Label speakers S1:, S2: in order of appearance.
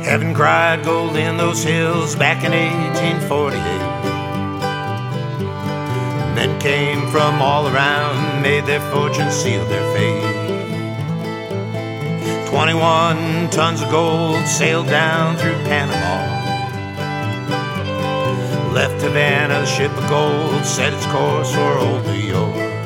S1: Heaven cried gold in those hills back in 1848. Men came from all around, made their fortune, sealed their fate. 21 tons of gold sailed down through Panama. Left Havana, the ship of gold set its course for old New York.